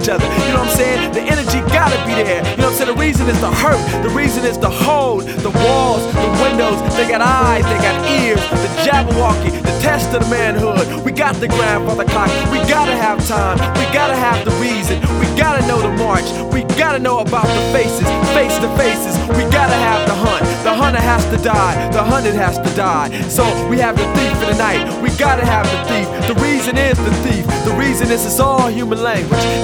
each other. You know what I'm saying? The energy gotta be there. You know what I'm saying? The reason is to hurt. The reason is to hold. The walls, the windows, they got eyes, they got ears. The Jabberwocky, the test of the manhood. We got the grandfather clock. We gotta have time. We gotta have the reason. We gotta know the march. We gotta know about the faces, face to faces. We gotta have the hunt. The hunter has to die. The hunted has to die. So we have the thief in the night. We gotta have the thief. The reason is the thief. The reason is it's all human language.